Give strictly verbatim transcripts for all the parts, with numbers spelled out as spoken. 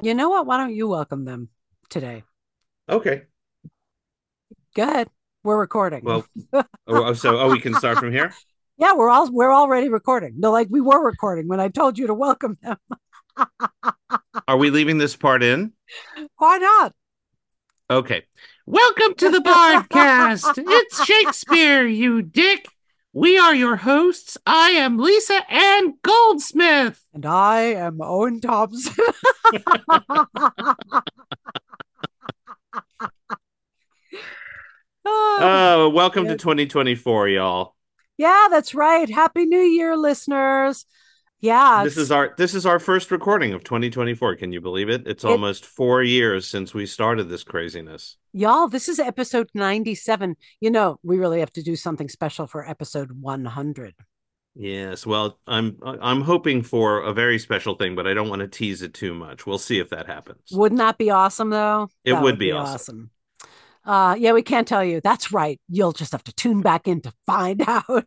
You know what? Why don't you welcome them today? Okay. Go ahead. We're recording. Well, oh, oh, so oh, we can start from here. Yeah, we're all we're already recording. No, like we were recording when I told you to welcome them. Are we leaving this part in? Why not? Okay. Welcome to the Bardcast. It's Shakespeare, you dick. We are your hosts. I am Lisa Ann Goldsmith. And I am Owen Thompson. Oh, Oh, welcome to good. twenty twenty-four, y'all. Yeah, that's right. Happy New Year, listeners. Yeah, This is it's our this is our first recording of twenty twenty-four. Can you believe it? It's it almost four years since we started this craziness. y'all, this is episode ninety-seven. You know, we really have to do something special for episode one hundred. Yes, well, I'm I'm hoping for a very special thing, but I don't want to tease it too much. We'll see if that happens. Wouldn't that be awesome though? It That would would be be awesome. awesome. Uh, yeah, we can't tell you. That's right. You'll just have to tune back in to find out.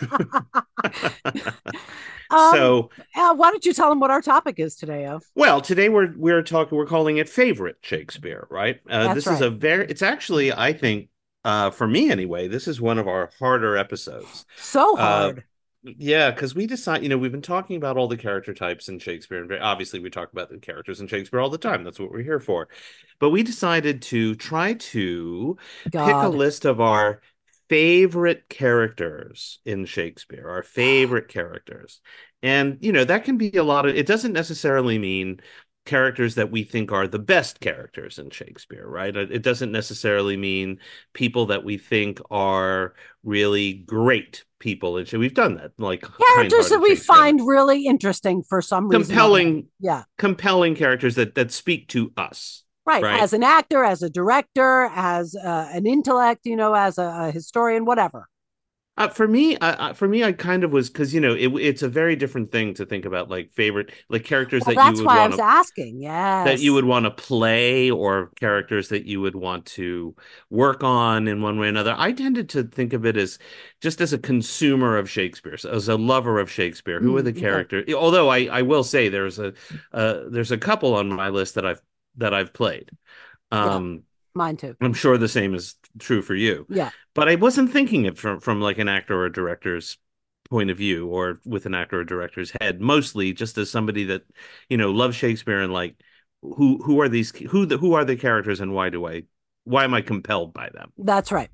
um, So, uh, why don't you tell them what our topic is today? Oh, well, today we're we're talking we're calling it favorite Shakespeare, right? Uh, that's this is right. a very it's actually I think uh, for me anyway, this is one of our harder episodes. So Uh, hard. yeah, because we decide, you know, we've been talking about all the character types in Shakespeare, and obviously we talk about the characters in Shakespeare all the time. That's what we're here for. But we decided to try to pick a God. list of our favorite characters in Shakespeare, our favorite characters. And, you know, that can be a lot of, it doesn't necessarily mean characters that we think are the best characters in Shakespeare, right? It doesn't necessarily mean people that we think are really great people. And we've done that, like Characters that kind-hearted we Shakespeare, find really interesting for some reason or other. compelling, Yeah. compelling characters that that speak to us, Right. right? As an actor, as a director, as uh, an intellect, you know, as a, a historian, whatever. Uh, for me, I, I, for me, I kind of was because you know it, it's a very different thing to think about like favorite like characters Well, that you that's would why I want was to asking. that you Yes. would want to play or characters that you would want to work on in one way or another. I tended to think of it as just as a consumer of Shakespeare, so as a lover of Shakespeare. Who are the Mm, okay. characters? Although I, I will say there's a uh, there's a couple on my list that I've that I've played. Yeah. Um, Mine too. I'm sure the same is true for you, Yeah. but I wasn't thinking it from from like an actor or director's point of view or with an actor or director's head. Mostly just as somebody that you know loves Shakespeare and like who who are these who the, who are the characters and why do I why am I compelled by them? That's right.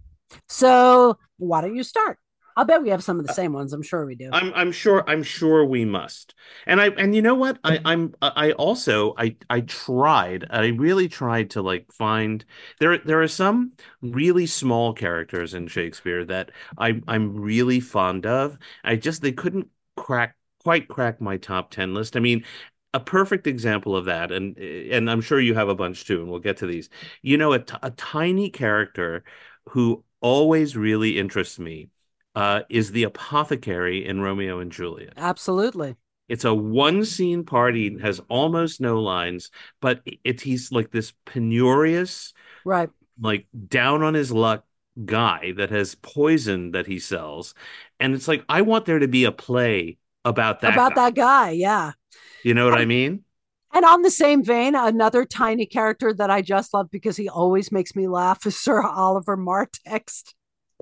So why don't you start? I'll bet we have some of the same ones. I'm sure we do. I'm I'm sure I'm sure we must. And I and you know what? I I'm I also I I tried. I really tried to like find there there are some really small characters in Shakespeare that I I'm really fond of. I just they couldn't crack quite crack my top ten list. I mean, a perfect example of that and and I'm sure you have a bunch too and we'll get to these. You know, a, t a tiny character who always really interests me uh, is the apothecary in Romeo and Juliet. Absolutely. It's a one scene party, has almost no lines, but it, he's like this penurious, Right. like down on his luck guy that has poison that he sells. And it's like, I want there to be a play about that About guy. that guy. Yeah. You know what I And mean? and on the same vein, another tiny character that I just love because he always makes me laugh is Sir Oliver Martext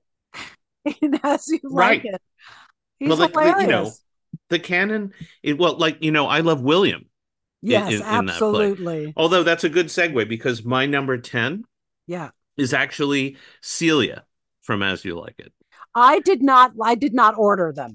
in As You Like Right. It. Well, He's like the, you know, hilarious. the canon, it, well, like, you know, I love William in, Yes, in, in that play. absolutely. Although that's a good segue because my number ten Yeah. is actually Celia from As You Like It. I did not I did not order them.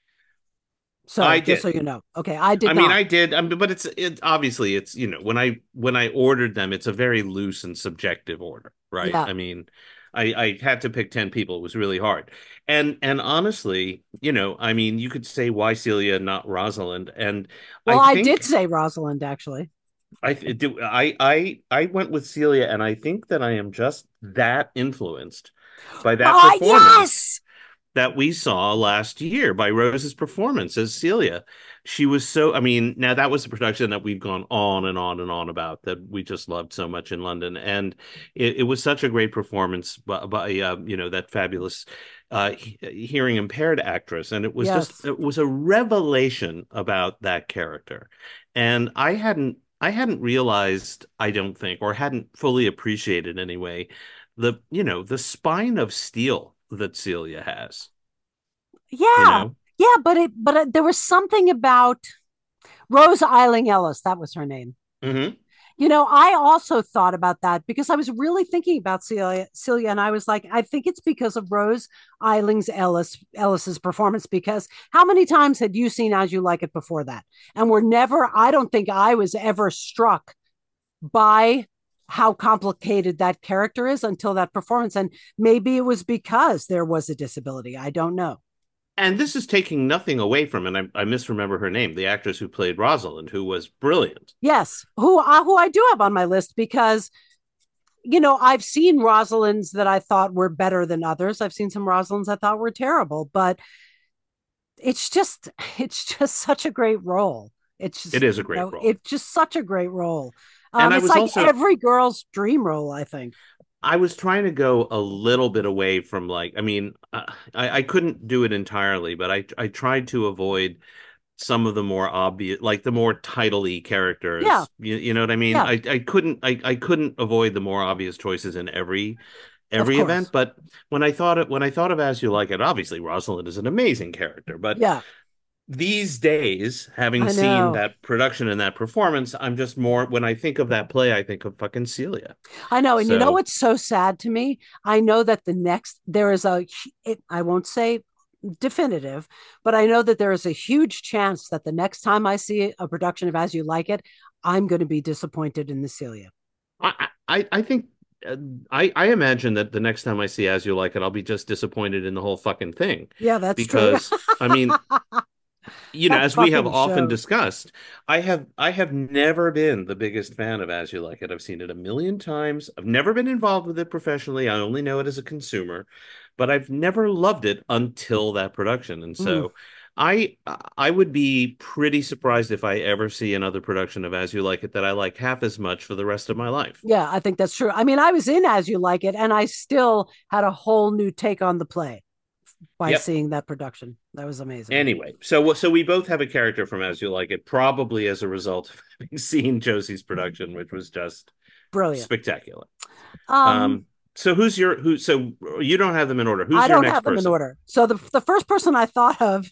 So I just so did. you know. Okay, I I did mean, not. I did. I mean, but it's it obviously it's you know when I when I ordered them, it's a very loose and subjective order, right? Yeah. I mean, I I had to pick ten people. It was really hard. And and honestly, you know, I mean, you could say why Celia, not Rosalind. And Well, I I did think say Rosalind actually. I do I I I went with Celia, and I think that I am just that influenced by that Oh, performance yes. that we saw last year by Rose's performance as Celia. She was so, I mean, now that was a production that we've gone on and on and on about that we just loved so much in London. And it, it was such a great performance by, by uh, you know, that fabulous uh, he- hearing impaired actress. And it was just, Yes. it was a revelation about that character. And I hadn't, I hadn't realized, I don't think, or hadn't fully appreciated anyway, the, you know, the spine of steel that Celia has, you Yeah. know? Yeah, but it but it, there was something about Rose Eiling Ellis, that was her name. Hmm. You know, I also thought about that because I was really thinking about Celia, Celia, and I was like, I think it's because of Rose Eiling's Ellis Ellis's performance. Because how many times had you seen As You Like It before that? And we're never, I don't think I was ever struck by how complicated that character is until that performance. And maybe it was because there was a disability. I don't know. And this is taking nothing away from, and I, I misremember her name, the actress who played Rosalind, who was brilliant. Yes, who uh, who I do have on my list because you know, I've seen Rosalind's that I thought were better than others. I've seen some Rosalinds I thought were terrible, but it's just it's just such a great role. It's It just, is a you great know, role. it's just such a great role. And Um, I it's was like also, every girl's dream role, I think. I was trying to go a little bit away from like, I mean, uh, I, I couldn't do it entirely, but I, I tried to avoid some of the more obvious, like the more title-y Yeah, characters. You, you know what I mean? yeah, I, I couldn't, I, I couldn't avoid the more obvious choices in every of every event. course. But when I thought it, when I thought of As You Like It, obviously Rosalind is an amazing character. But Yeah, these days, having I seen know. that production and that performance, I'm just more, when I think of that play, I think of fucking Celia. I know. And you know So what's so sad to me? I know that the next there is a it, I won't say definitive, but I know that there is a huge chance that the next time I see a production of As You Like It, I'm going to be disappointed in the Celia. I, I, I think uh, I, I imagine that the next time I see As You Like It, I'll be just disappointed in the whole fucking thing. Yeah, that's true. Because, I mean, you know, That as we have fucking often shows. discussed, I have I have never been the biggest fan of As You Like It. I've seen it a million times. I've never been involved with it professionally. I only know it as a consumer, but I've never loved it until that production. And Mm. so I I would be pretty surprised if I ever see another production of As You Like It that I like half as much for the rest of my life. Yeah, I think that's true. I mean, I was in As You Like It, and I still had a whole new take on the play by Yep. seeing that production. That was amazing. Anyway, so so we both have a character from As You Like It, probably as a result of having seen Josie's production, which was just Brilliant. spectacular. Um, Um, so who's your who? So you don't have them in order. I Who's your don't next have them in person? order. So the the first person I thought of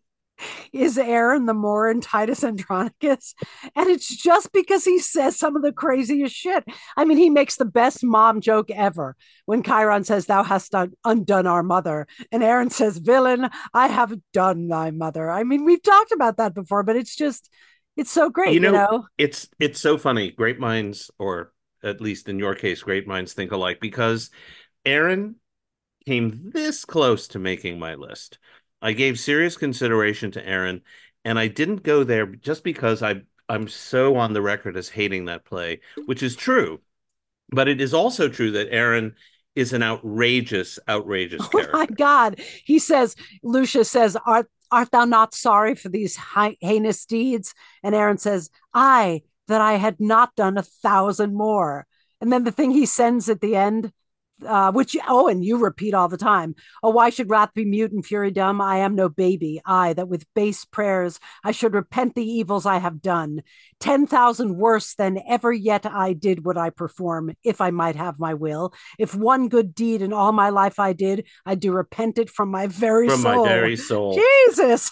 is Aaron the Moor in Titus Andronicus. And it's just because he says some of the craziest shit. I mean, he makes the best mom joke ever when Chiron says, Thou hast done, undone our mother. And Aaron says, Villain, I have done thy mother. I mean, we've talked about that before, but it's just, it's so You great, you know, know? it's it's so funny. Great minds, or at least in your case, great minds think alike. Because Aaron came this close to making my list. I gave serious consideration to Aaron, and I didn't go there just because I I'm so on the record as hating that play, which is true. But it is also true that Aaron is an outrageous, outrageous Oh my character. God. He says, Lucia says, Art, art thou not sorry for these heinous deeds? And Aaron says, I, that I had not done a thousand more. And then the thing he sends at the end, uh, which, oh, and you repeat all the time. Oh, why should wrath be mute and fury dumb? I am no baby. I, that with base prayers I should repent the evils I have done. Ten thousand worse than ever yet I did would I perform, if I might have my will. If one good deed in all my life I did, I do repent it from my very From my soul. very soul. Jesus.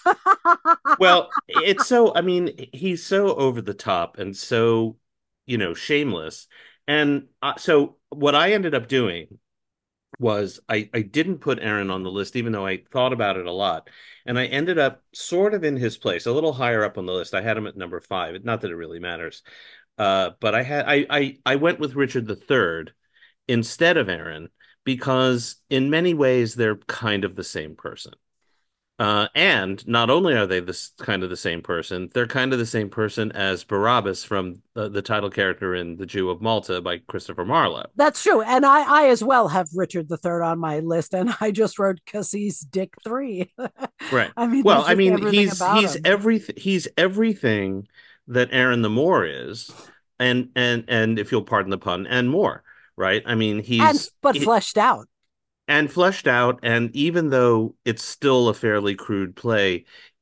Well, it's so, I mean, he's so over the top and so, you know, shameless. And uh, so what I ended up doing was I, I didn't put Aaron on the list, even though I thought about it a lot. And I ended up sort of in his place, a little higher up on the list. I had him at number five. Not that it really matters. Uh, but I had I, I I went with Richard the Third instead of Aaron because in many ways they're kind of the same person. Uh, and not only are they this kind of the same person, they're kind of the same person as Barabbas from uh, the title character in The Jew of Malta by Christopher Marlowe. That's true. And I, I as well have Richard the Third on my list. And I just wrote Cassie's Dick Three. Right. I mean, Well, there's I just mean, everything he's about he's him. everything he's everything that Aaron the Moor is, and and and if you'll pardon the pun, and more, right? I mean, And he's but it, fleshed out. and fleshed out, and even though it's still a fairly crude play,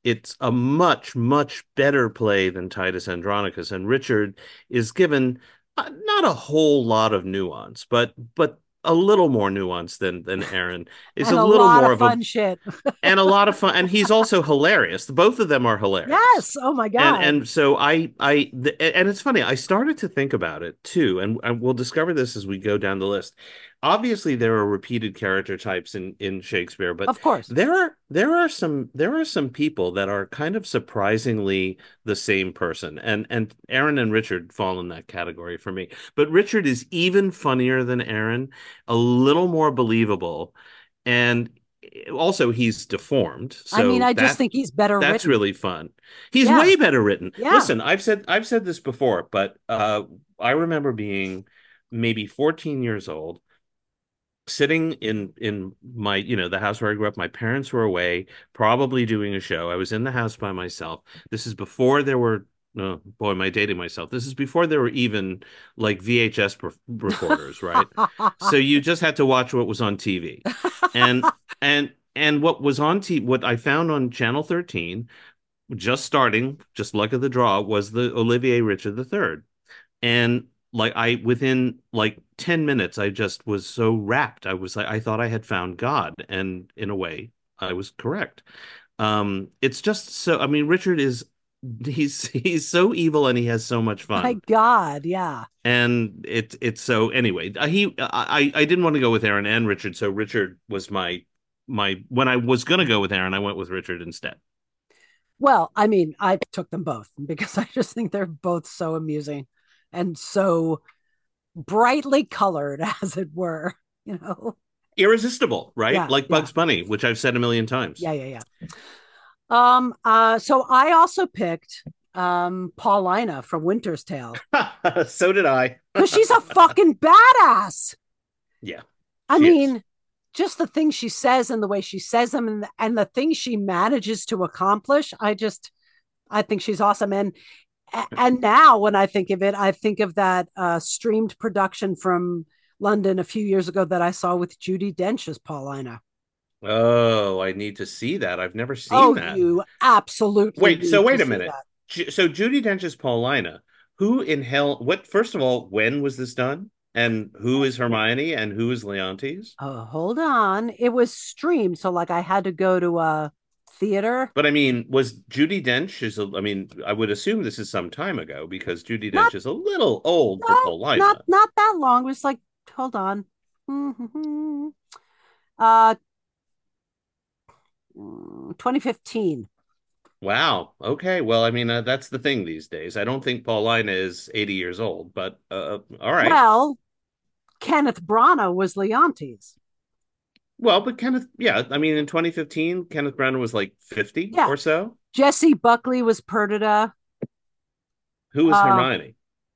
it's a much, much better play than Titus Andronicus. And Richard is given uh, not a whole lot of nuance, but but a little more nuance than than Aaron. Is a And a little lot more of of a fun shit. and a lot of fun. And he's also hilarious. Both of them are hilarious. Yes. Oh my And God. and so I I the, and it's funny. I started to think about it too, and, and we'll discover this as we go down the list. Obviously, there are repeated character types in in Shakespeare, but Of course. there are there are some there are some people that are kind of surprisingly the same person, and and Aaron and Richard fall in that category for me. But Richard is even funnier than Aaron, a little more believable, and also he's deformed, I mean, so I just that think he's better that's written. really fun. He's Yeah. way better written. Yeah. Listen, I've said I've said this before, but uh, I remember being maybe fourteen years old, sitting in in my, you know, the house where I grew up. My parents were away, probably doing a show. I was in the house by myself. This is before there were. No, boy, am I dating myself. This is before there were even like V H S recorders, right? So you just had to watch what was on T V. And and and what was on T what I found on Channel thirteen, just starting, just luck of the draw, was the Olivier Richard the Third. And like I within like ten minutes, I just was so rapt. I was like, I thought I had found God. And in a way, I was correct. Um, it's just so, I mean, Richard is he's he's so evil and he has so much My fun. God. Yeah. And it it's so anyway, uh, he I I didn't want to go with Aaron and Richard, so Richard was my my when I was gonna go with Aaron, I went with Richard instead. Well, I mean, I took them both because I just think they're both so amusing and so brightly colored, as it were, you know? Irresistible, right? Yeah. Like Yeah. Bugs Bunny, which I've said a million times. Yeah. Yeah. Yeah. Um, uh, so I also picked um Paulina from Winter's Tale So did I. because she's a fucking badass. Yeah, I she is. mean, just the things she says and the way she says them and, and the things she manages to accomplish. I just, I think she's awesome. And and now when I think of it, I think of that uh, streamed production from London a few years ago that I saw with Judi Dench as Paulina. Oh, I need to see that. I've never Oh, seen that. you absolutely Wait, so need to wait a see minute. that. Ju- So Judi Dench's Paulina, who in hell, what, first of all, when was this done? And who is Hermione and who is Leontes? Oh, hold on. It was streamed, so like I had to go to a theater. But I mean, was Judi Dench is a, I mean, I would assume this is some time ago because Judi Not Dench is a little old for no, not Paulina. not that long. It was like, hold on. uh twenty fifteen. Wow. Okay. Well, I mean, uh, that's the thing these days. I don't think Paulina is eighty years old, but uh, all right. Well, Kenneth Branagh was Leontes. Well, but Kenneth, yeah, I mean, in twenty fifteen, Kenneth Branagh was like fifty Yeah. or so. Jesse Buckley was Perdita. Who was Uh, Hermione?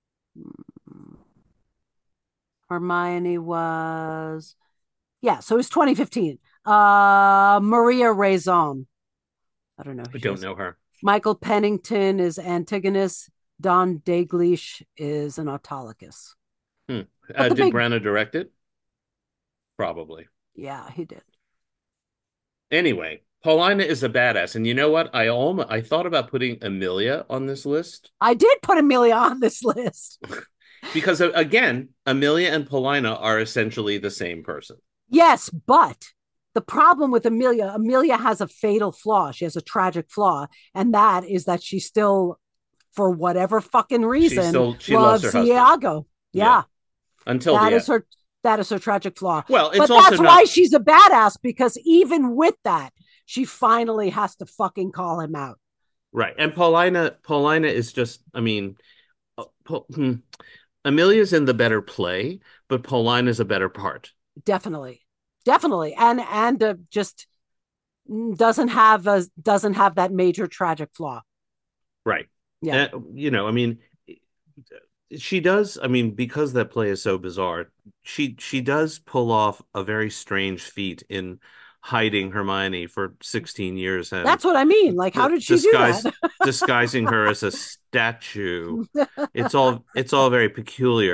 Hermione was, yeah, so it was twenty fifteen. Uh, Maria Raison. I don't know who I she don't is. know her. Michael Pennington is Antigonus. Don Dalglish is an Autolycus. Hmm. But Uh, the did big, Branagh direct it? Probably. yeah, he did. Anyway, Paulina is a badass, and you know what? I almost I thought about putting Amelia on this list I did put Amelia on this list. because uh, again, Amelia and Paulina are essentially the same person. Yes, but the problem with Amelia, Amelia has a fatal flaw. She has a tragic flaw, and that is that she still, for whatever fucking She reason, still she loves loves her husband. Iago. Yeah, Yeah, until that the is end. her. That is her tragic flaw. Well, it's But also that's why not she's a badass because even with that, she finally has to fucking call him out. right. And Paulina Paulina is just, I mean, uh, Paul, hmm, Amelia's in the better play, but Paulina's a better part. Definitely, definitely, and and uh, just doesn't have a doesn't have that major tragic flaw. Right. Yeah, Uh, you know, I mean, she does, I mean, because that play is so bizarre, she she does pull off a very strange feat in hiding Hermione for sixteen years and that's what I mean. Like, how d did she do disguise that? disguising her as a statue. It's all it's all very peculiar,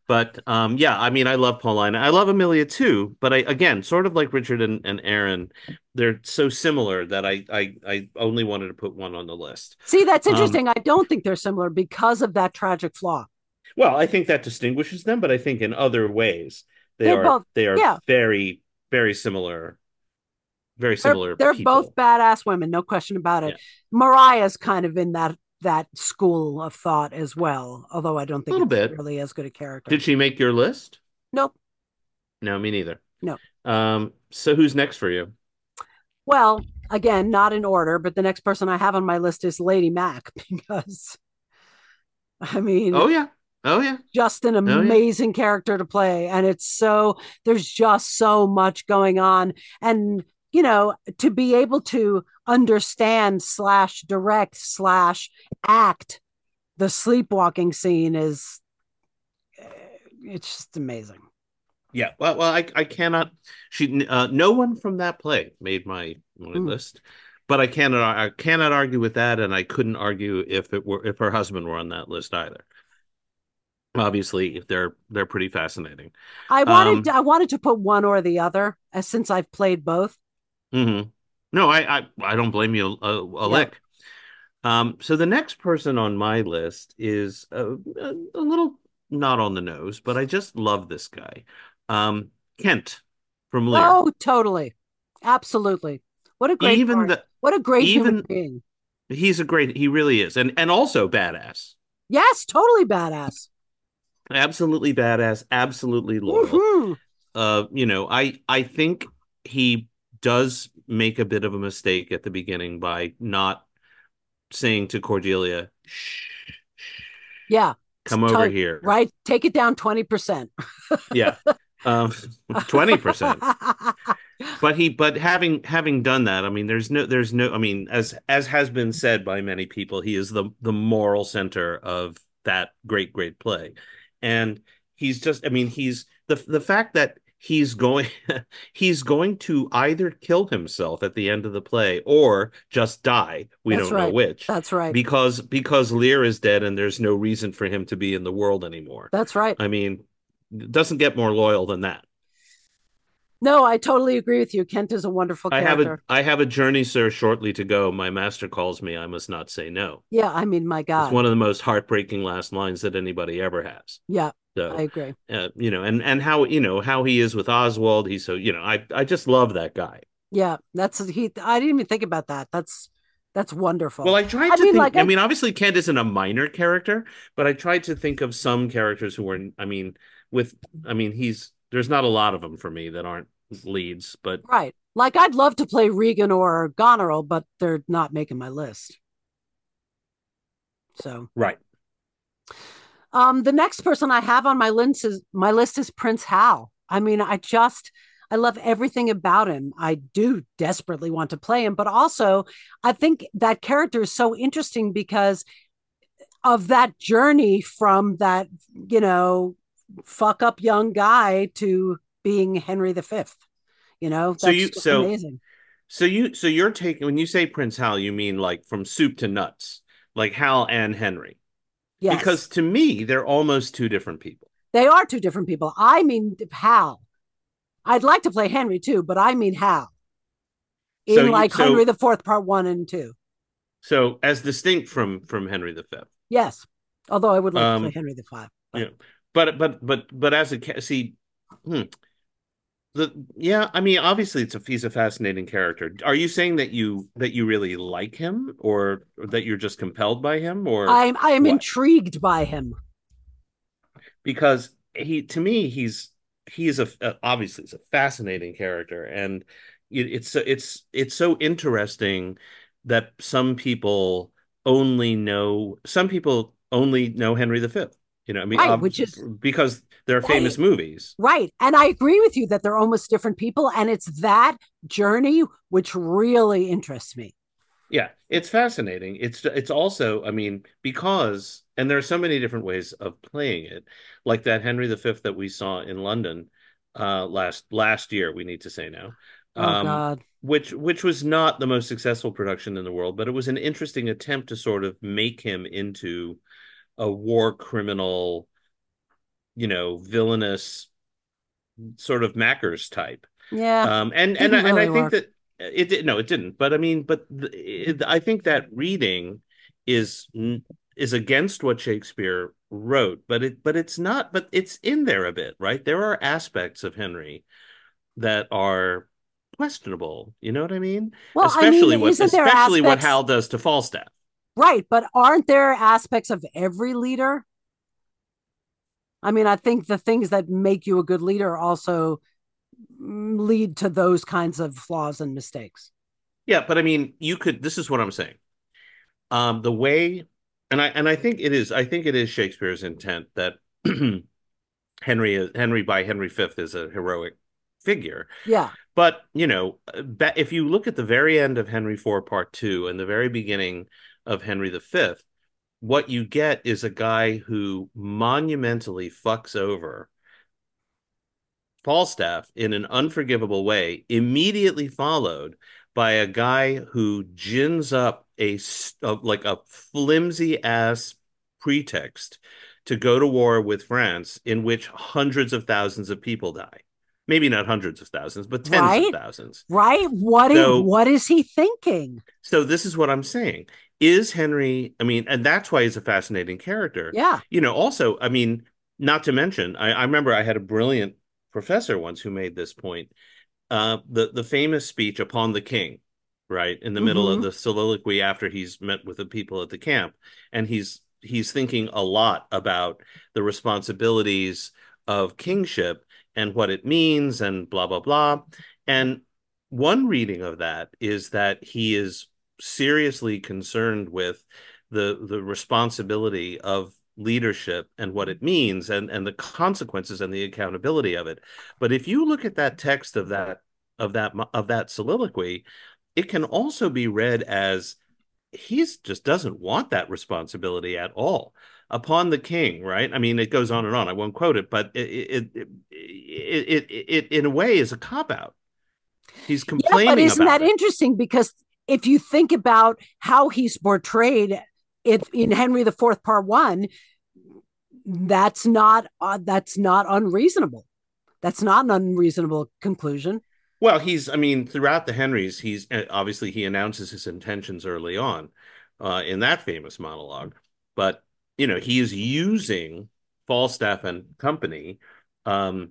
But um, yeah, I mean, I love Paulina. I love Amelia too. But I again, sort of like Richard and, and Aaron, they're so similar that I, I I only wanted to put one on the list. See, that's Um, interesting. I don't think they're similar because of that tragic flaw. well, I think that distinguishes them, but I think in other ways they They're are both, they are yeah, very very similar, very they're similar they're both people. badass women, no question about it. Yeah, Mariah's kind of in that that school of thought as well, although I don't a think little it's bit. really as good a character. Did she make your list? Nope, No, me neither. no. Um, so who's next for you? Well, again, not in order, but the next person I have on my list is Lady Mac because I mean, Oh yeah. Oh yeah. just an Oh yeah. amazing character to play. And it's so, there's just so much going on. And, you know, to be able to understand slash direct slash act the sleepwalking scene is, it's just amazing. Yeah. Well, well, I I cannot. She uh, no one from that play made my my Mm. list, but I cannot I cannot argue with that, and I couldn't argue if it were if her husband were on that list either. Obviously, they're they're pretty fascinating. I wanted, Um, I wanted to put one or the other, as since I've played both. mhm. No, I, I I don't blame you a, a Yeah. lick. Um, so the next person on my list is a, a, a little not on the nose, but I just love this guy. Um, Kent from Lear. Oh, totally. Absolutely. What a great Even part. the What a great human even being. he's a great he really is. And and also badass. Yes, totally badass. Absolutely badass, absolutely loyal. Mm-hmm. Uh, you know, I I think he does make a bit of a mistake at the beginning by not saying to Cordelia, shh, Yeah. come over To- here. right. Take it down twenty percent. Yeah. Um twenty percent. But he but having having done that, I mean there's no there's no I mean as as has been said by many people, he is the the moral center of that great great play. And he's just I mean he's the the fact that he's going he's going to either kill himself at the end of the play or just die, we That's don't know right. which, That's right. because because Lear is dead and there's no reason for him to be in the world anymore. That's right. I mean, it doesn't get more loyal than that. No, I totally agree with you. Kent is a wonderful I have a character. I have a journey, sir, shortly to go. My master calls me. I must not say no. Yeah, I mean, my It's God. one of the most heartbreaking last lines that anybody ever has. Yeah, I So, agree. uh, you know, and and how you know how he is with Oswald. He's so you know, I I just love that guy. Yeah, that's he. I didn't even think about that. That's that's Well, wonderful. I tried I to mean, think. like I I mean, obviously, Kent isn't a minor character, but I tried to think of some characters who were. I mean, with. I mean, he's. There's not a lot of them for me that aren't leads, but right. Like I'd love to play Regan or Goneril, but they're not making my list. So, right. um, the next person I have on my list is my list is Prince Hal. I mean, I just I love everything about him. I do desperately want to play him, but also I think that character is so interesting because of that journey from that, you know, fuck up young guy to being Henry the Fifth. You know, So that's you just so amazing. So you so you're taking when you say Prince Hal, you mean like from soup to nuts, like Hal and Henry. Yes, Because to me, they're almost two different people. they are two different people. I mean, Hal. I'd like to play Henry too, but I mean Hal So in you like Henry so the Fourth, part one and two. so as distinct from from Henry the Fifth. Yes, although I would like to play Um, Henry the Five. you But know, but but but but as a see, hmm, the yeah, I mean, obviously it's a he's a fascinating character. Are you saying that you that you really like him, or, or that you're just compelled by him, or I'm I am what? intrigued by him. Because he to me he's he is a uh, obviously he's a fascinating character, and it, it's it's it's so interesting that some people only know some people only know Henry the Fifth. You know, I mean, Right, uh, which is because they're they famous movies. right. And I agree with you that they're almost different people. And it's that journey which really interests me. Yeah, it's fascinating. It's it's also, I mean, because and there are so many different ways of playing it, like that Henry the Fifth that we saw in London uh last last year, we need to say now. Oh Um God. which which was not the most successful production in the world, but it was an interesting attempt to sort of make him into a war criminal you know, villainous sort of Mackers type. Yeah, Um, and and didn't and I really think work. that it did no, it didn't. But I mean, but it, I think that reading is is against what Shakespeare wrote, but it but it's not. But it's in there a bit, right? There are aspects of Henry that are questionable. You know what I mean? Well, I mean, Especially what isn't there especially what aspects, Hal does to Falstaff. right? But aren't there aspects of every leader? I mean, I think the things that make you a good leader also lead to those kinds of flaws and mistakes. Yeah, but I mean, you could. This is what I'm saying. Um, the way, and I and I think it is. I think it is Shakespeare's intent that Henry Henry by Henry Fifth is a heroic figure. Yeah. But you know, if you look at the very end of Henry Four Part Two and the very beginning of Henry the Fifth, what you get is a guy who monumentally fucks over Falstaff in an unforgivable way, immediately followed by a guy who gins up a, a like a flimsy ass pretext to go to war with France, in which hundreds of thousands of people die. Maybe not hundreds of thousands, but tens of Right? thousands. Right? What is, So, what is he thinking? so this is what I'm saying. Is Henry, I mean, and that's why he's a fascinating character. Yeah. You know, also, I mean, not to mention, I, I remember I had a brilliant professor once who made this point. Uh, the the famous speech upon the king, right in the middle of Mm-hmm. the soliloquy after he's met with the people at the camp, and he's he's thinking a lot about the responsibilities of kingship and what it means and blah blah blah. And one reading of that is that he is seriously concerned with the the responsibility of leadership and what it means and and the consequences and the accountability of it. But if you look at that text of that of that of that soliloquy, it can also be read as he's just doesn't want that responsibility at all upon the king, right? I mean, it goes on and on. I won't quote it, but it it it it, it, it in a way is a cop out. He's Yeah, but complaining isn't that about it. interesting? Because if you think about how he's portrayed it in Henry the Fourth, Part One, that's not uh, that's not unreasonable. That's not an unreasonable conclusion. Well, he's, I mean, throughout the Henrys, he's uh, obviously he announces his intentions early on uh, in that famous monologue. But, you know, he is using Falstaff and company um,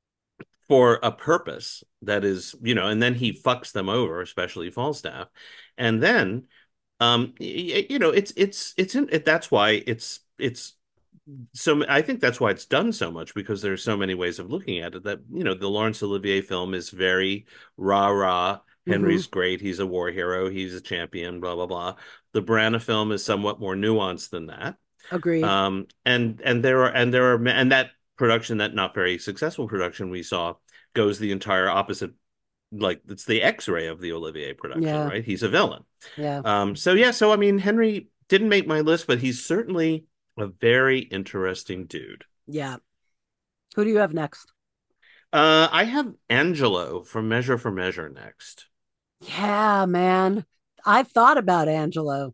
for a purpose that is, you know, and then he fucks them over, especially Falstaff. And then, um, you know, it's, it's, it's, in, it, that's why it's, it's, so I think that's why it's done so much because there's so many ways of looking at it that you know the Laurence Olivier film is very rah rah. Mm-hmm. Henry's great. He's a war hero. He's a champion. Blah blah blah. The Branagh film is somewhat more nuanced than that. Agreed. Um, and and there are and there are and that production, that not very successful production we saw, goes the entire opposite. Like it's the X-ray of the Olivier production, Yeah. right? He's a villain. Yeah. Um, so yeah, so I mean, Henry didn't make my list, but he's certainly a very interesting dude. Yeah. Who do you have next? Uh, I have Angelo from Measure for Measure next. Yeah, man. I thought about Angelo.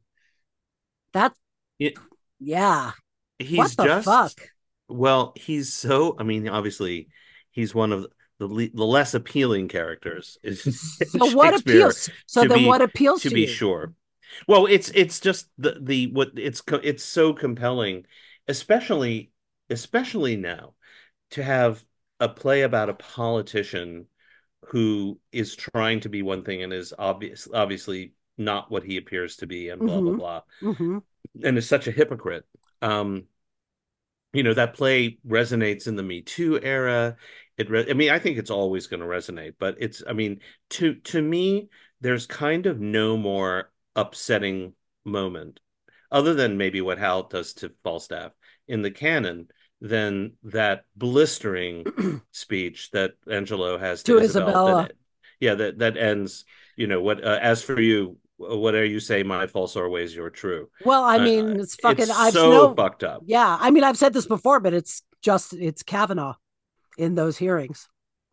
That, It, yeah. What he's the just fuck? well, he's so. I mean, obviously, he's one of the le- the less appealing characters in So what Shakespeare, appeals? So to then what be appeals to to be you? sure. Well, it's it's just the the what it's it's so compelling, especially especially now to have a play about a politician who is trying to be one thing and is obvious obviously not what he appears to be and blah blah Mm-hmm. blah Mm-hmm. and is such a hypocrite. Um, you know, that play resonates in the Me Too era. It re- I mean, I think it's always going to resonate, but it's I mean, to to me, there's kind of no more upsetting moment other than maybe what Hal does to Falstaff in the canon than that blistering speech that Angelo has to To Isabel Isabella. that yeah that that ends, you know, what uh, as for you, whatever you say, my false are ways you're true. Well, I uh, mean, it's it's fucking, I've so no, fucked up. yeah. I mean, I've said this before, but it's just, it's Kavanaugh in those hearings.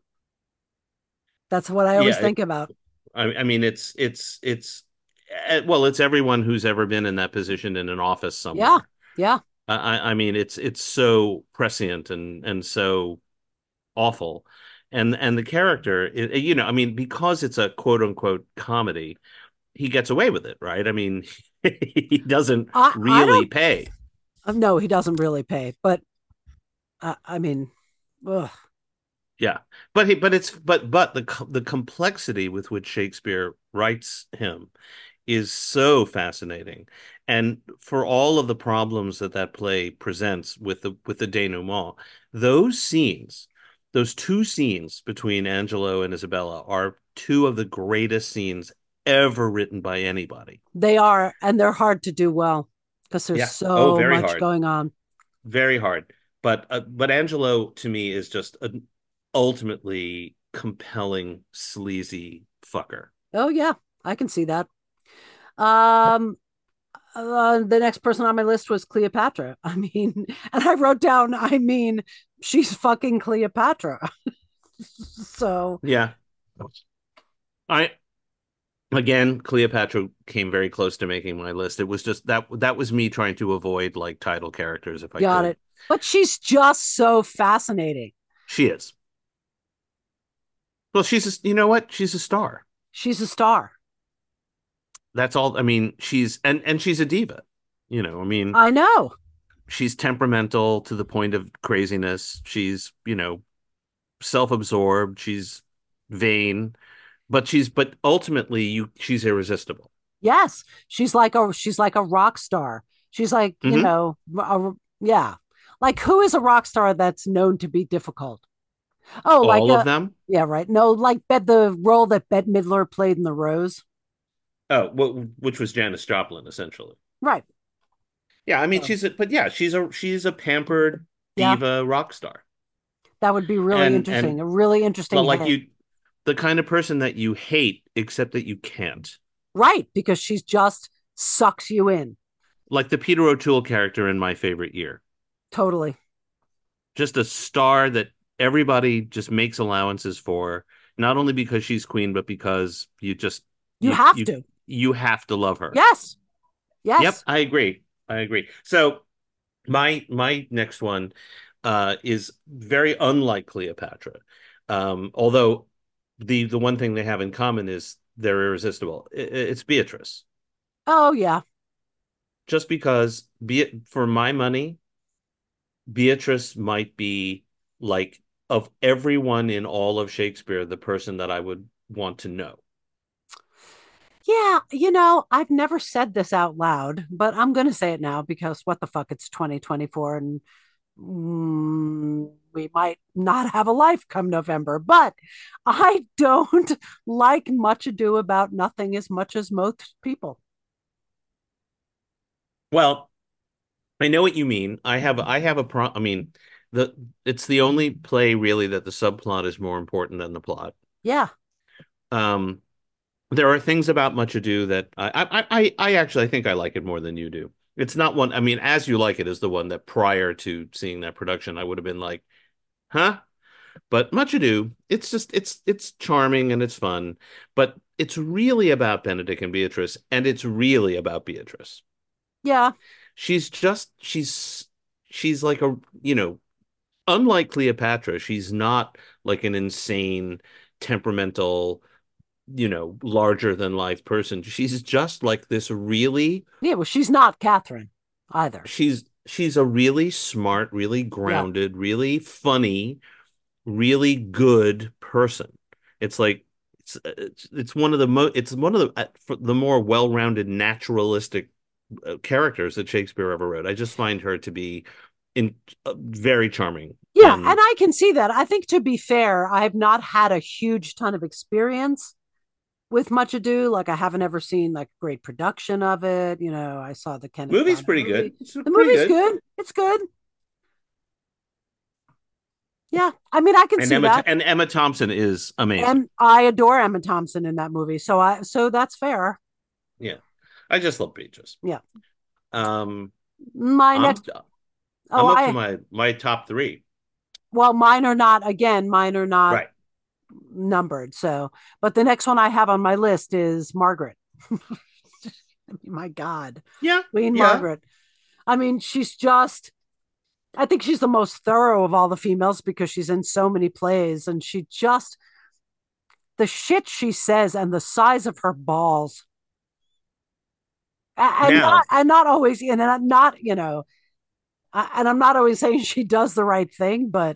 That's what I always Yeah, it, think about. I, I mean it's it's it's eh, well, it's everyone who's ever been in that position in an office Yeah. somewhere. Yeah. I, I mean, it's it's so prescient and and so awful, and and the character, it, you know, I mean, because it's a quote unquote comedy, he gets away with it, right? I mean, he doesn't I I really don't. pay. No, he doesn't really pay, but uh, I mean, ugh. Yeah, but he, but it's but but the the complexity with which Shakespeare writes him is so fascinating, and for all of the problems that that play presents with the with the denouement, those scenes, those two scenes between Angelo and Isabella are two of the greatest scenes ever written by anybody. They are, and they're hard to do well because there's Yeah. Oh, so very much hard, going on. very hard. But uh, but Angelo to me is just an ultimately compelling sleazy fucker. Oh yeah, I can see that. Um, uh, the next person on my list was Cleopatra. I mean, and I wrote down, I mean, she's fucking Cleopatra. So Yeah. I again, Cleopatra came very close to making my list. It was just that that was me trying to avoid like title characters if I got could. it. But she's just so fascinating. She is. Well, she's a, you know what? She's a star. She's a star. That's all. I mean, she's and and she's a diva. You know, I mean, I know. she's temperamental to the point of craziness. She's, you know, self-absorbed. She's vain, but she's but ultimately you she's irresistible. Yes, she's like a she's like a rock star. She's like, you Hmm. know, a, yeah. Like who is a rock star that's known to be difficult? Oh, like All of a them. yeah, right. No, like Bet the role that Bette Midler played in The Rose. Oh, wh- which was Janis Joplin essentially. Right. Yeah, I mean So, she's a but yeah, she's a she's a pampered yeah, diva rock star. that would be really And interesting. and A really interesting like head. you the kind of person that you hate except that you can't. Right, because she's just sucks you in. Like the Peter O'Toole character in My Favorite Year. Totally. Just a star that everybody just makes allowances for, not only because she's queen, but because you just You you have you to. you have to love her. Yes. Yep, Yes. I agree. I agree. So my my next one uh, is very unlike Cleopatra. Um, although the the one thing they have in common is they're irresistible. I- It's Beatrice. Oh yeah. Just because be it for my money, Beatrice might be like of everyone in all of Shakespeare, the person that I would want to know. Yeah, you know, I've never said this out loud, but I'm going to say it now because what the fuck, it's twenty twenty-four and mm, we might not have a life come November. But I don't like Much Ado About Nothing as much as most people. Well, I know what you mean. I have I have a pro. I mean, the it's the only play really that the subplot is more important than the plot. Yeah. Um, there are things about Much Ado that I I I, I actually I think I like it more than you do. It's not one. I mean, As You Like It is the one that prior to seeing that production, I would have been like, huh? But Much Ado, it's just it's it's charming and it's fun, but it's really about Benedict and Beatrice, and it's really about Beatrice. Yeah. She's just she's she's like a you know unlike Cleopatra, she's not like an insane, temperamental, you know, larger than life person. She's just like this really, Yeah. Well, she's not Catherine either. she's she's a really smart, really Yeah. grounded, really funny, really good person. It's like it's it's, it's one of the mo it's one of the uh, the more well-rounded naturalistic uh, characters that Shakespeare ever wrote. I just find her to be in uh, very charming Yeah. And and I can see that. I think to be fair, I've not had a huge ton of experience with Much Ado. Like I haven't ever seen like great production of it. You know, I saw the Kenneth movie's Branagh pretty movie. good. It's The pretty movie's good. good. It's good. Yeah, I mean, I can And see Emma that, and Emma Thompson is amazing. and I adore Emma Thompson in that movie. So I, so that's fair. Yeah, I just love Beatrice. Yeah. Um, My I'm next. Oh, I'm up to I. my my top three. Well, mine are not. Again, mine are not Right. numbered. So, but the next one I have on my list is Margaret. My God, Yeah. Queen Yeah. Margaret. I mean, she's just, I think she's the most thorough of all the females because she's in so many plays and she just, the shit she says and the size of her balls. And not, Now, and not always, and not, not you know, and I'm not always saying she does the right thing, but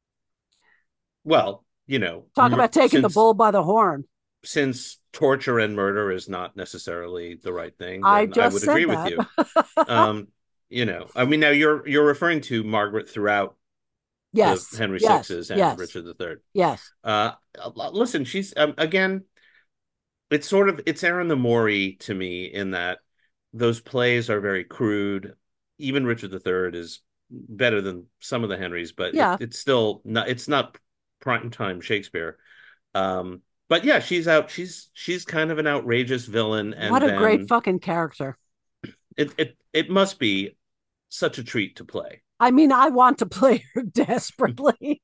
well, you know, talk about taking the since bull by the horn. since torture and murder is not necessarily the right thing, I then I just would agree said with that. you. Um, you know, I mean, now you're you're referring to Margaret throughout the Yes, Henry yes, Sixes and yes, Richard the Third. yes. Uh, listen, she's um, again, it's sort of it's Aaron the Morey to me in that those plays are very crude. Even Richard the Third is better than some of the Henrys, but it, Yeah. it's still not it's not prime time Shakespeare. Um, but yeah, she's out. She's she's kind of an outrageous villain, What and a great then fucking character. it it it must be such a treat to play. I mean, I want to play her desperately.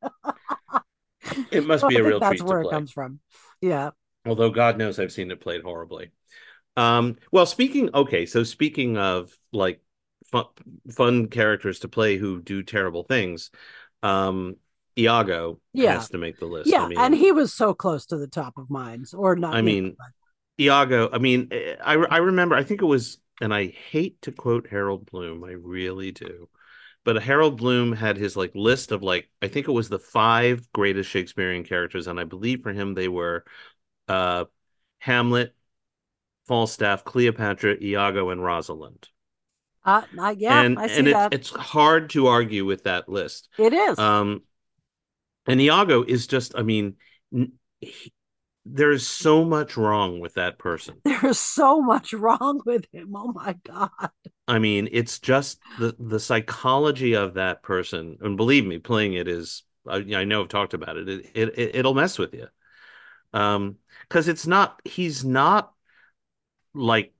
It must So be I a think real that's treat to where it play. comes from. Yeah. Although God knows I've seen it played horribly. Um, well, speaking, okay, so speaking of like fun, fun characters to play who do terrible things, um, Iago Yeah. has to make the list. I Yeah. And mean, he was so close to the top of minds, or not, I you know. mean, Iago, I mean, I I remember, I think it was, and I hate to quote Harold Bloom, I really do. But Harold Bloom had his like list of like, I think it was the five greatest Shakespearean characters, and I believe for him they were uh Hamlet, Falstaff, Cleopatra, Iago, and Rosalind. Uh, I, yeah, And I see and it's that. it's hard to argue with that list. It is. Um, and Iago is just, I mean, he, there's so much wrong with that person. There's so much wrong with him. Oh my God. I mean, it's just the the psychology of that person, and believe me, playing it is, I, I know I've talked about it. It, it it'll mess with you. Um, because it's not, he's not like,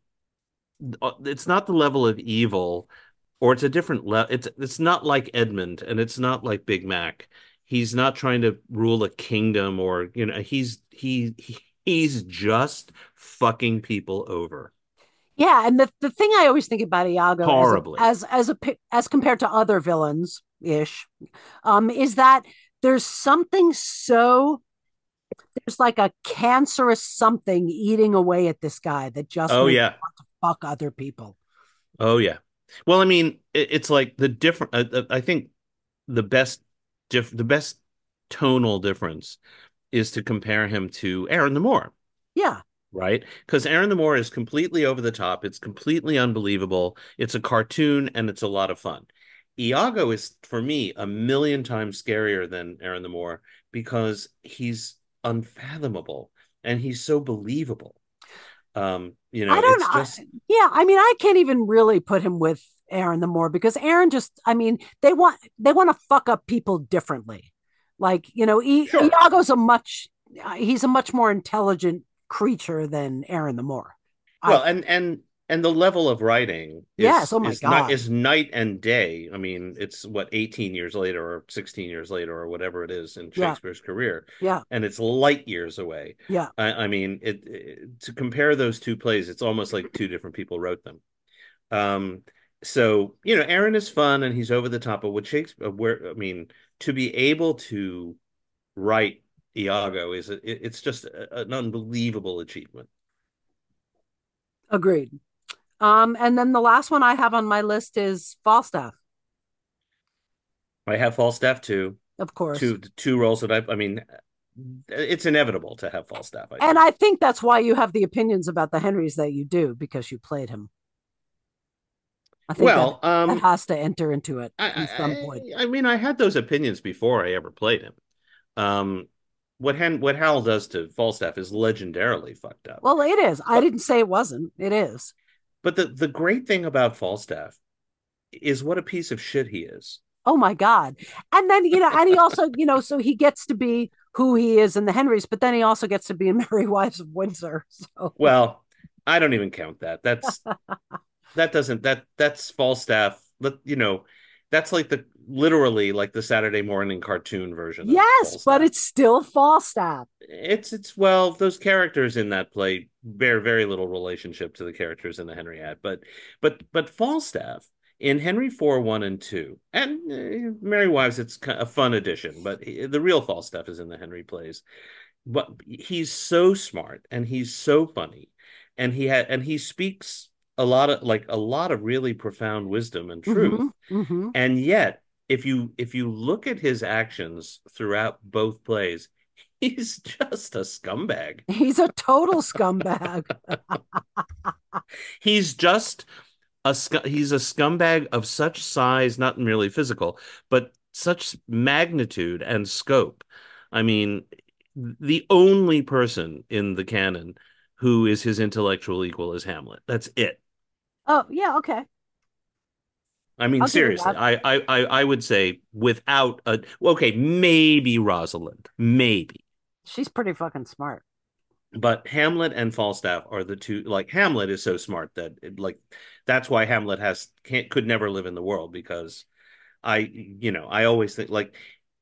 it's not the level of evil, or it's a different level. It's it's not like Edmund, and it's not like Big Mac. He's not trying to rule a kingdom, or you know, he's he, he he's just fucking people over Yeah, and the, the thing I always think about Iago as a horribly. as as a as compared to other villains ish, um, is that there's something so there's like a cancerous something eating away at this guy that just Oh makes yeah, him want to fuck other people. oh yeah. Well, I mean, it, it's like the different. Uh, uh, I think the best diff the best tonal difference is to compare him to Aaron the Moor, Yeah, right? Because Aaron the Moor is completely over the top. It's completely unbelievable. It's a cartoon and it's a lot of fun. Iago is, for me, a million times scarier than Aaron the Moor because he's unfathomable and he's so believable. Um, you I know, don't it's know. just, Yeah, I mean, I can't even really put him with Aaron the Moor because Aaron just, I mean, they want they want to fuck up people differently. Like, you know, I, sure. Iago's a much he's a much more intelligent creature than Aaron the Moor. I Well, and and and the level of writing yes, is oh my is not God. is night and day. I mean, it's what eighteen years later or sixteen years later or whatever it is in Yeah, Shakespeare's career, yeah, and it's light years away. yeah. I, I mean, it, it to compare those two plays, it's almost like two different people wrote them. Um, so you know, Aaron is fun and he's over the top. But what Shakespeare, where I mean, to be able to write Iago is it, it's just a, an unbelievable achievement. Agreed. Um, and then the last one I have on my list is Falstaff, I have Falstaff too. of course. Two two roles that I I mean, it's inevitable to have Falstaff, I And think. I think that's why you have the opinions about the Henrys that you do because you played him. I think that Well, that um, has to enter into it I, in some point. I I mean, I had those opinions before I ever played him. Um, what Hen what Hal does to Falstaff is legendarily fucked up. Well, it is. I But didn't say it wasn't. It is. but the the great thing about Falstaff is what a piece of shit he is. Oh my God. And then, you know, and he also, you know, so he gets to be who he is in the Henrys, but then he also gets to be in Merry Wives of Windsor. So Well, I don't even count that. That's that doesn't that that's Falstaff. Let you know, that's like the literally like the Saturday morning cartoon version of yes, but Falstaff. it's still Falstaff. It's it's well, those characters in that play bear very little relationship to the characters in the Henriette, but but but Falstaff in Henry four, one and two, and uh, Merry Wives, it's a fun addition, but the real Falstaff is in the Henry plays. But he's so smart and he's so funny, and he had and he speaks a lot of like a lot of really profound wisdom and truth. Mm-hmm. Mm-hmm. And yet, if you if you look at his actions throughout both plays, he's just a scumbag. He's a total scumbag. He's just a he's a scumbag of such size, not merely physical, but such magnitude and scope. I mean, the only person in the canon who is his intellectual equal is Hamlet. That's it. Oh, yeah, okay. I mean, I'll give you seriously, that. I, I, I, I would say without a okay, maybe Rosalind, maybe, She's pretty fucking smart. but Hamlet and Falstaff are the two. Like Hamlet is so smart that it, like that's why Hamlet has can't could never live in the world because I, you know, I always think like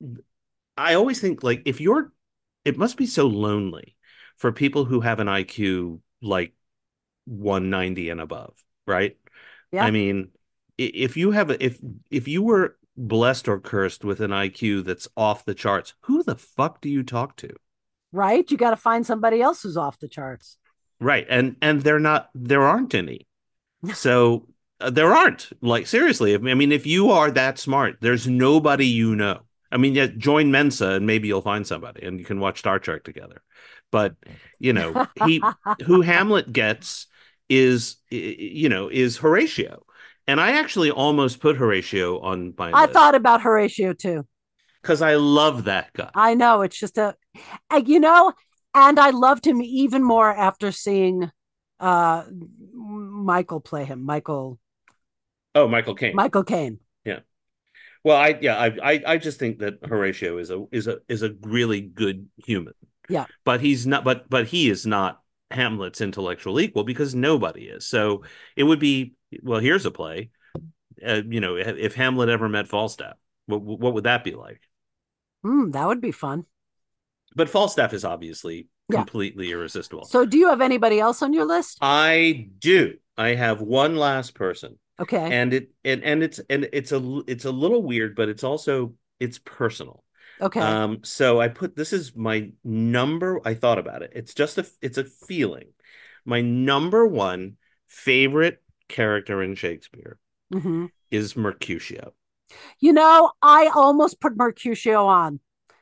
I always think like if you're, it must be so lonely for people who have an I Q like one ninety and above, right? I Yeah, mean, if you have a, if if you were blessed or cursed with an I Q that's off the charts, who the fuck do you talk to? right. You got to find somebody else who's off the charts. Right. And and they're not there aren't any. So uh, there aren't. Like seriously, I mean if you are that smart, there's nobody you know. I mean, yeah, join Mensa and maybe you'll find somebody and you can watch Star Trek together. But, you know, he who Hamlet gets is you know, is Horatio. And I actually almost put Horatio on my I thought list about Horatio too. because I love that guy. I know it's just a, you know, and I loved him even more after seeing uh Michael play him, Michael Oh, Michael Caine. Michael Caine. Yeah. Well, I yeah, I I, I just think that Horatio is a is a is a really good human. Yeah, But he's not but but he is not Hamlet's intellectual equal because nobody is. So it would be well, here's a play. Uh, you know, if Hamlet ever met Falstaff, what what would that be like? mm, that would be fun. But Falstaff is obviously Yeah. completely irresistible. So, do you have anybody else on your list? I do. I have one last person, Okay. and it and and it's and it's a it's a little weird, but it's also it's personal. Okay. Um, so I put this is my number. I thought about it. It's just a it's a feeling. My number one favorite character in Shakespeare Mm-hmm. is Mercutio. You know, I almost put Mercutio on.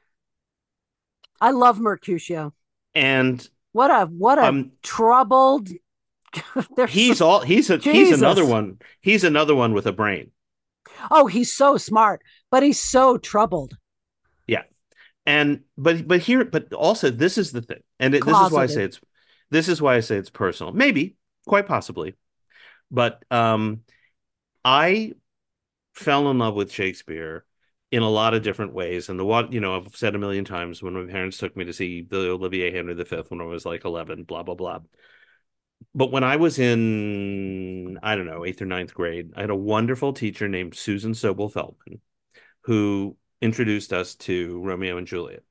I love Mercutio. And What a what a um troubled. There's he's some, all he's a he's another Jesus. one. He's another one with a brain. Oh, he's so smart, but he's so troubled, Yeah. And but but here but also this is the thing. And it, this is why I say closeted. it's this is why I say it's personal. Maybe, quite possibly. But um I fell in love with Shakespeare in a lot of different ways. And the what, you know, I've said a million times when my parents took me to see the Olivier Henry the Fifth when I was like eleven, blah, blah, blah. But when I was in, I don't know, eighth or ninth grade, I had a wonderful teacher named Susan Sobel Feldman who introduced us to Romeo and Juliet.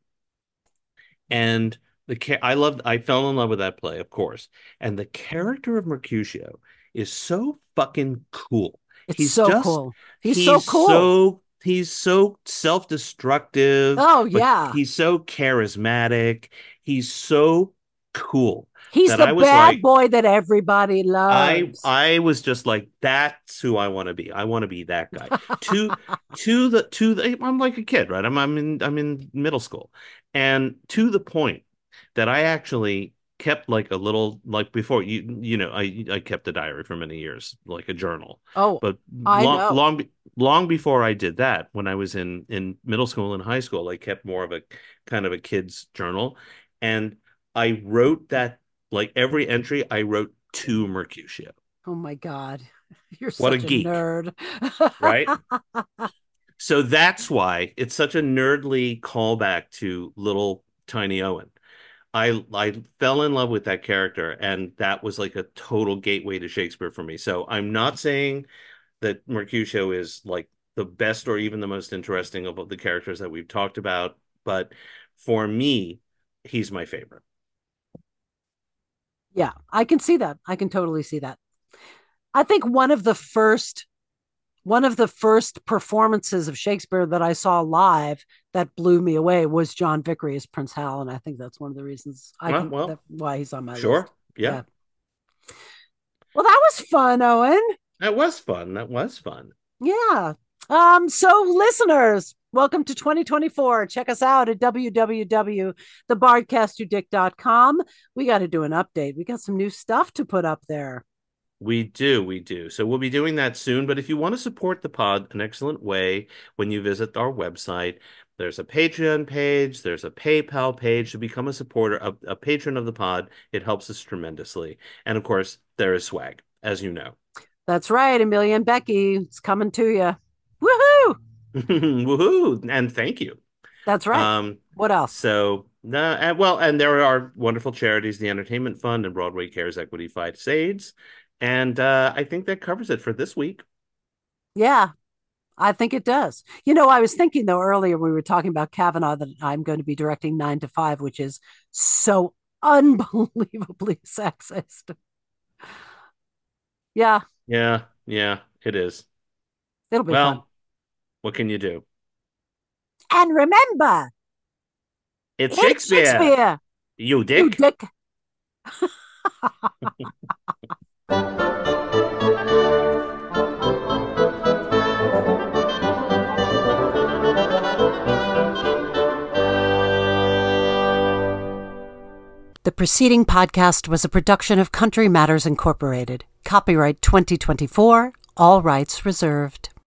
And the I loved, I fell in love with that play, of course. And the character of Mercutio is so fucking cool. It's He's so just, cool. He's so he's cool. so, he's so self-destructive, Oh but yeah. he's so charismatic. He's so cool He's that the I was bad like, boy that everybody I loves. I was just like, that's who I want to be. I want to be that guy. To to the to the I'm like a kid, right? I'm I'm in I'm in middle school. And to the point that I actually kept like a little like before you you know, I I kept a diary for many years, like a journal. Oh, But I long know. long long before I did that, when I was in in middle school and high school, I kept more of a kind of a kid's journal. And I wrote that like every entry I wrote to Mercutio. Oh my God. You're What a such a geek, nerd. right? So that's why it's such a nerdly callback to little tiny Owen. I I fell in love with that character, and that was like a total gateway to Shakespeare for me. So I'm not saying that Mercutio is like the best or even the most interesting of the characters that we've talked about, but for me, he's my favorite. Yeah, I can see that. I can totally see that. I think one of the first One of the first performances of Shakespeare that I saw live that blew me away was John Vickery as Prince Hal, and I think that's one of the reasons I Well, can that, well, why he's on my sure. list. Yeah. Yeah. Well, that was fun, Owen. That was fun. That was fun. Yeah. Um, so listeners, welcome to twenty twenty-four. Check us out at w w w dot the bardcast you dick dot com. We got to do an update. We got some new stuff to put up there. We do, we do. So we'll be doing that soon. But if you want to support the pod, an excellent way when you visit our website, there's a Patreon page, there's a PayPal page to become a supporter, a, a patron of the pod. It helps us tremendously. And of course, there is swag, as you know. That's right, Amelia and Becky. It's coming to you. Woohoo! Woohoo! And thank you. That's right. Um, what else? So, uh, and, well, and there are wonderful charities, the Entertainment Fund and Broadway Cares Equity Fights AIDS. And uh, I think that covers it for this week. Yeah, I think it does. You know, I was thinking, though, earlier we were talking about Kavanaugh that I'm going to be directing nine to five, which is so unbelievably sexist. Yeah. Yeah, yeah, it is. It'll be well, fun. What can you do? And remember, it's, it's Shakespeare. Shakespeare. You dick. You dick. The preceding podcast was a production of Country Matters Incorporated. Copyright twenty twenty-four, all rights reserved.